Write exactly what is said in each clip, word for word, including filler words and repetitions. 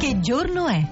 Che giorno è?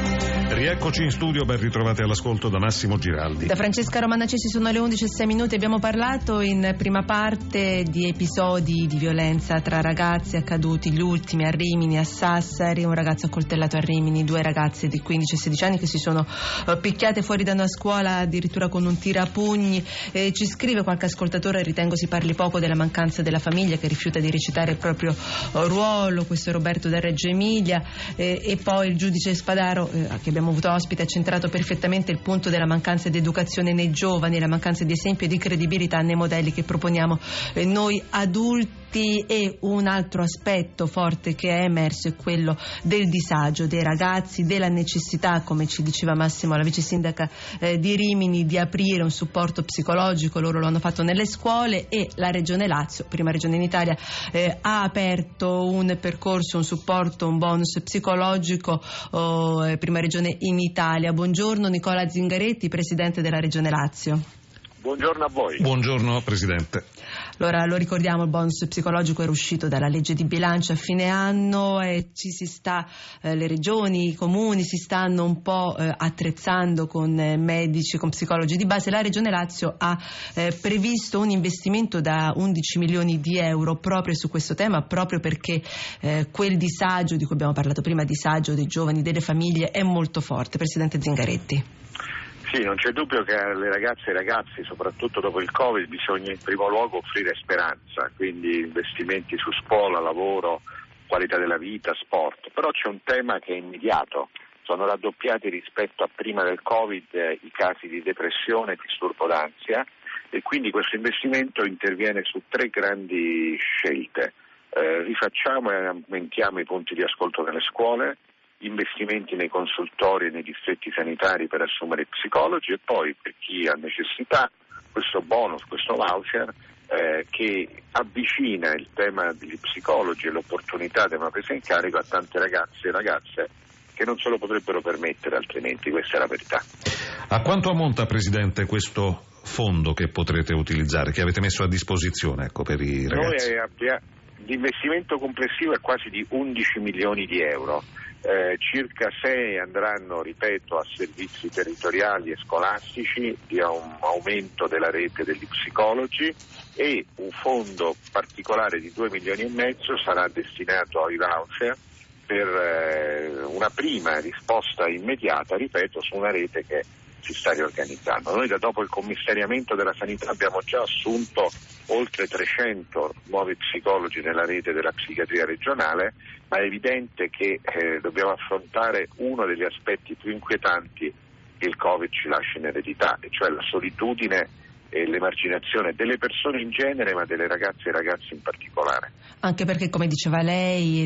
Rieccoci in studio, ben ritrovati all'ascolto da Massimo Giraldi. Da Francesca Romanacesi sono le undici e sei minuti. Abbiamo parlato in prima parte di episodi di violenza tra ragazzi accaduti, gli ultimi a Rimini, a Sassari, un ragazzo accoltellato a Rimini, due ragazze di quindici e sedici anni che si sono uh, picchiate fuori da una scuola addirittura con un tirapugni. Eh, ci scrive qualche ascoltatore, ritengo si parli poco della mancanza della famiglia che rifiuta di recitare il proprio uh, ruolo. Questo è Roberto da Reggio Emilia. Eh, e poi il giudice Spadaro, eh, che abbiamo avuto ospite, ha centrato perfettamente il punto della mancanza di educazione nei giovani, la mancanza di esempio e di credibilità nei modelli che proponiamo eh, noi adulti. E un altro aspetto forte che è emerso è quello del disagio dei ragazzi, della necessità, come ci diceva Massimo, la vice sindaca eh, di Rimini, di aprire un supporto psicologico. Loro lo hanno fatto nelle scuole e la Regione Lazio, prima regione in Italia, eh, ha aperto un percorso, un supporto, un bonus psicologico, oh, eh, prima regione in Italia. Buongiorno Nicola Zingaretti, presidente della Regione Lazio. Buongiorno a voi. Buongiorno Presidente. Allora, lo ricordiamo, il bonus psicologico era uscito dalla legge di bilancio a fine anno e ci si sta, eh, le regioni, i comuni si stanno un po' eh, attrezzando con eh, medici, con psicologi di base. La Regione Lazio ha eh, previsto un investimento da undici milioni di euro proprio su questo tema, proprio perché eh, quel disagio di cui abbiamo parlato prima, disagio dei giovani, delle famiglie, è molto forte. Presidente Zingaretti. Sì, non c'è dubbio che alle ragazze e ai ragazzi, soprattutto dopo il Covid, bisogna in primo luogo offrire speranza, quindi investimenti su scuola, lavoro, qualità della vita, sport. Però c'è un tema che è immediato: sono raddoppiati rispetto a prima del Covid eh, i casi di depressione e disturbo d'ansia, e quindi questo investimento interviene su tre grandi scelte. Eh, rifacciamo e aumentiamo i punti di ascolto nelle scuole, investimenti nei consultori e nei distretti sanitari per assumere psicologi, e poi, per chi ha necessità, questo bonus, questo voucher eh, che avvicina il tema degli psicologi e l'opportunità di una presa in carico a tante ragazze e ragazze che non se lo potrebbero permettere altrimenti. Questa è la verità. A quanto ammonta, Presidente, questo fondo che potrete utilizzare, che avete messo a disposizione, ecco, per i ragazzi? Noi abbiamo, l'investimento complessivo è quasi di undici milioni di euro. Eh, circa sei andranno, ripeto, a servizi territoriali e scolastici, di un aumento della rete degli psicologi, e un fondo particolare di due milioni e mezzo sarà destinato ai voucher per eh, una prima risposta immediata, ripeto, su una rete che si sta riorganizzando. Noi da dopo il commissariamento della sanità abbiamo già assunto oltre trecento nuovi psicologi nella rete della psichiatria regionale, ma è evidente che eh, dobbiamo affrontare uno degli aspetti più inquietanti che il Covid ci lascia in eredità, e cioè la solitudine e l'emarginazione delle persone in genere, ma delle ragazze e ragazzi in particolare. Anche perché, come diceva lei,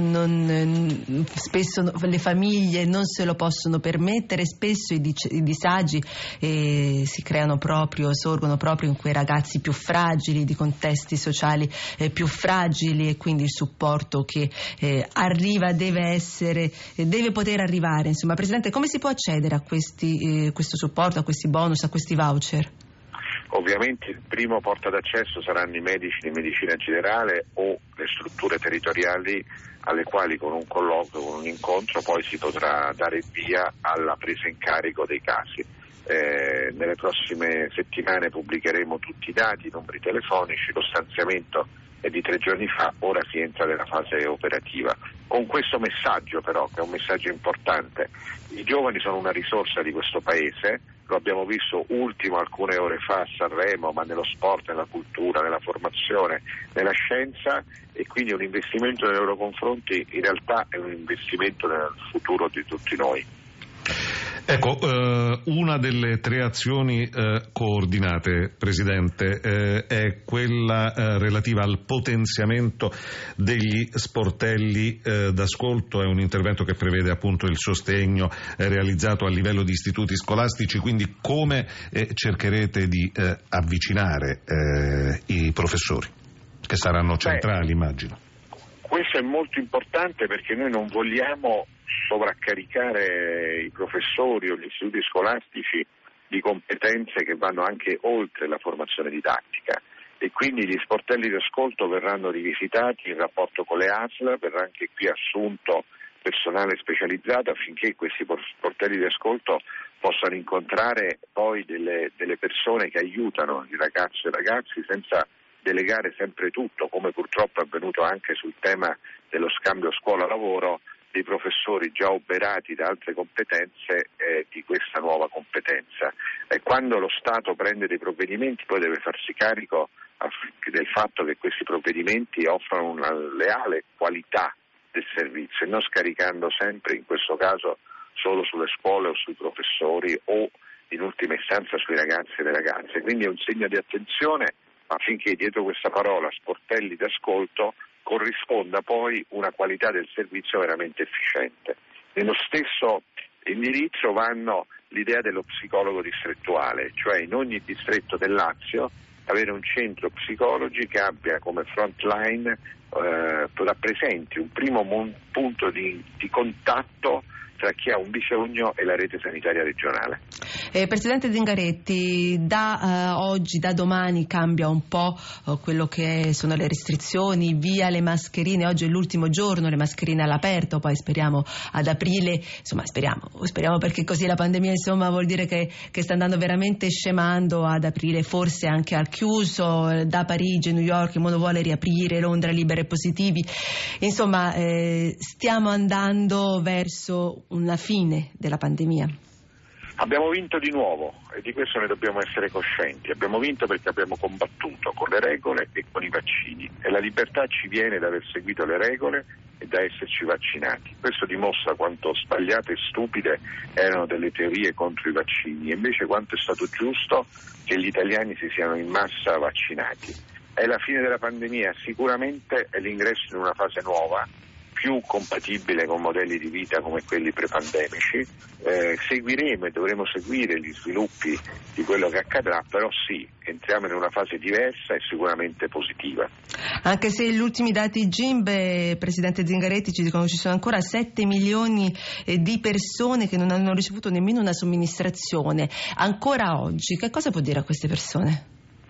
non, spesso le famiglie non se lo possono permettere, spesso i, i disagi eh, si creano proprio, sorgono proprio in quei ragazzi più fragili, di contesti sociali eh, più fragili, e quindi il supporto che eh, arriva deve essere, eh, deve poter arrivare. Insomma, Presidente, come si può accedere a questi, eh, questo supporto, a questi bonus, a questi voucher? Ovviamente il primo porta d'accesso saranno i medici di medicina generale o le strutture territoriali, alle quali con un colloquio, con un incontro, poi si potrà dare via alla presa in carico dei casi. Eh, nelle prossime settimane pubblicheremo tutti i dati, i numeri telefonici. Lo stanziamento è di tre giorni fa, ora si entra nella fase operativa. Con questo messaggio però, che è un messaggio importante: i giovani sono una risorsa di questo Paese. Lo abbiamo visto ultimo alcune ore fa a Sanremo, ma nello sport, nella cultura, nella formazione, nella scienza, e quindi un investimento nei loro confronti in realtà è un investimento nel futuro di tutti noi. Ecco, eh, una delle tre azioni eh, coordinate, Presidente, eh, è quella eh, relativa al potenziamento degli sportelli eh, d'ascolto. È un intervento che prevede appunto il sostegno eh, realizzato a livello di istituti scolastici, quindi come eh, cercherete di eh, avvicinare eh, i professori, che saranno centrali, Beh, immagino. Questo è molto importante, perché noi non vogliamo sovraccaricare i professori o gli istituti scolastici di competenze che vanno anche oltre la formazione didattica, e quindi gli sportelli di ascolto verranno rivisitati in rapporto con le A S L, verrà anche qui assunto personale specializzato affinché questi sportelli di ascolto possano incontrare poi delle, delle persone che aiutano i ragazzi e ragazzi senza delegare sempre tutto, come purtroppo è avvenuto anche sul tema dello scambio scuola-lavoro, dei professori già oberati da altre competenze eh, di questa nuova competenza. E quando lo Stato prende dei provvedimenti poi deve farsi carico del fatto che questi provvedimenti offrono una leale qualità del servizio e non scaricando sempre, in questo caso, solo sulle scuole o sui professori o in ultima istanza sui ragazzi e le ragazze. Quindi è un segno di attenzione affinché dietro questa parola sportelli d'ascolto corrisponda poi una qualità del servizio veramente efficiente. Nello stesso indirizzo vanno l'idea dello psicologo distrettuale, cioè in ogni distretto del Lazio avere un centro psicologi che abbia come front line, eh, rappresenti un primo mon- punto di, di contatto tra chi ha un bisogno e la rete sanitaria regionale. Eh, Presidente Zingaretti, da eh, oggi, da domani cambia un po' eh, quello che sono le restrizioni, via le mascherine, oggi è l'ultimo giorno, le mascherine all'aperto, poi speriamo ad aprile, insomma speriamo, speriamo perché così la pandemia insomma vuol dire che, che sta andando veramente scemando, ad aprile forse anche al chiuso, da Parigi, New York, il mondo vuole riaprire, Londra libera e positivi, insomma eh, stiamo andando verso una fine della pandemia. Abbiamo vinto di nuovo e di questo ne dobbiamo essere coscienti. Abbiamo vinto perché abbiamo combattuto con le regole e con i vaccini e la libertà ci viene da aver seguito le regole e da esserci vaccinati. Questo dimostra quanto sbagliate e stupide erano delle teorie contro i vaccini e invece quanto è stato giusto che gli italiani si siano in massa vaccinati. È la fine della pandemia, sicuramente è l'ingresso in una fase nuova, più compatibile con modelli di vita come quelli prepandemici. Eh, seguiremo e dovremo seguire gli sviluppi di quello che accadrà, però sì, entriamo in una fase diversa e sicuramente positiva. Anche se gli ultimi dati G I M B, Presidente Zingaretti, ci dicono che ci sono ancora sette milioni di persone che non hanno ricevuto nemmeno una somministrazione. Ancora oggi, che cosa può dire a queste persone?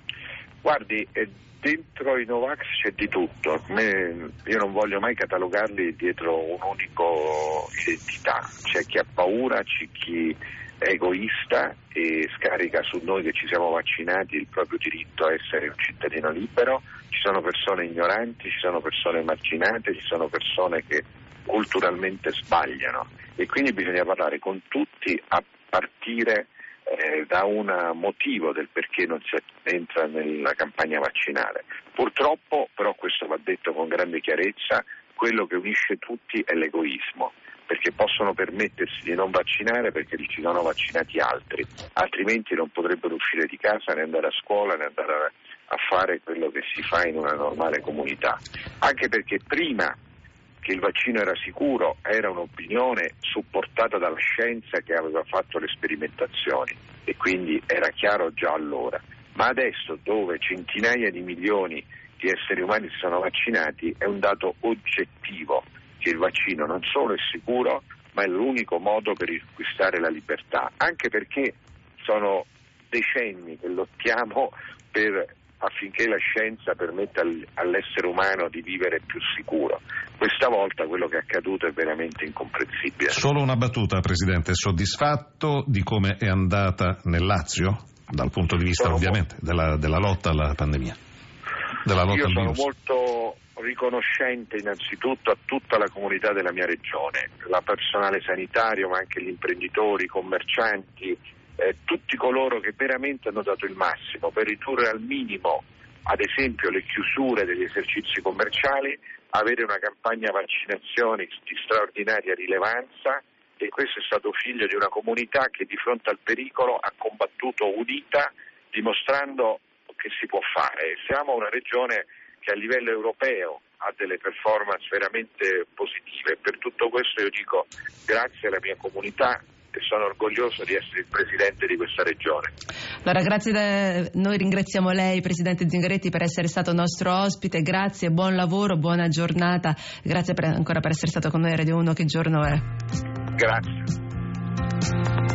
Guardi, eh, dentro i Novax c'è di tutto. Me, io non voglio mai catalogarli dietro un'unica identità. C'è chi ha paura, c'è chi è egoista e scarica su noi che ci siamo vaccinati il proprio diritto a essere un cittadino libero. Ci sono persone ignoranti, ci sono persone emarginate, ci sono persone che culturalmente sbagliano e quindi bisogna parlare con tutti a partire Eh, da un motivo del perché non si entra nella campagna vaccinale. Purtroppo, però questo va detto con grande chiarezza, quello che unisce tutti è l'egoismo, perché possono permettersi di non vaccinare perché ci sono vaccinati altri, altrimenti non potrebbero uscire di casa, né andare a scuola, né andare a, a fare quello che si fa in una normale comunità. Anche perché prima che il vaccino era sicuro era un'opinione supportata dalla scienza che aveva fatto le sperimentazioni e quindi era chiaro già allora. Ma adesso, dove centinaia di milioni di esseri umani si sono vaccinati, è un dato oggettivo che il vaccino non solo è sicuro, ma è l'unico modo per riacquistare la libertà, anche perché sono decenni che lottiamo per affinché la scienza permetta all'essere umano di vivere più sicuro. Questa volta quello che è accaduto è veramente incomprensibile. Solo una battuta, Presidente. È soddisfatto di come è andata nel Lazio? Dal punto di vista, sono ovviamente, mo- della, della lotta alla pandemia. Della lotta Io al sono virus. molto riconoscente innanzitutto a tutta la comunità della mia regione, la personale sanitario, ma anche gli imprenditori, i commercianti, Eh, tutti coloro che veramente hanno dato il massimo per ridurre al minimo, ad esempio, le chiusure degli esercizi commerciali, avere una campagna vaccinazioni di straordinaria rilevanza, e questo è stato figlio di una comunità che di fronte al pericolo ha combattuto unita, dimostrando che si può fare. Siamo una regione che a livello europeo ha delle performance veramente positive. Per tutto questo io dico grazie alla mia comunità e sono orgoglioso di essere il presidente di questa regione. Allora, grazie da... noi ringraziamo lei, Presidente Zingaretti, per essere stato nostro ospite, grazie, buon lavoro, buona giornata, grazie per, ancora per essere stato con noi a Radio uno, che giorno è? Grazie.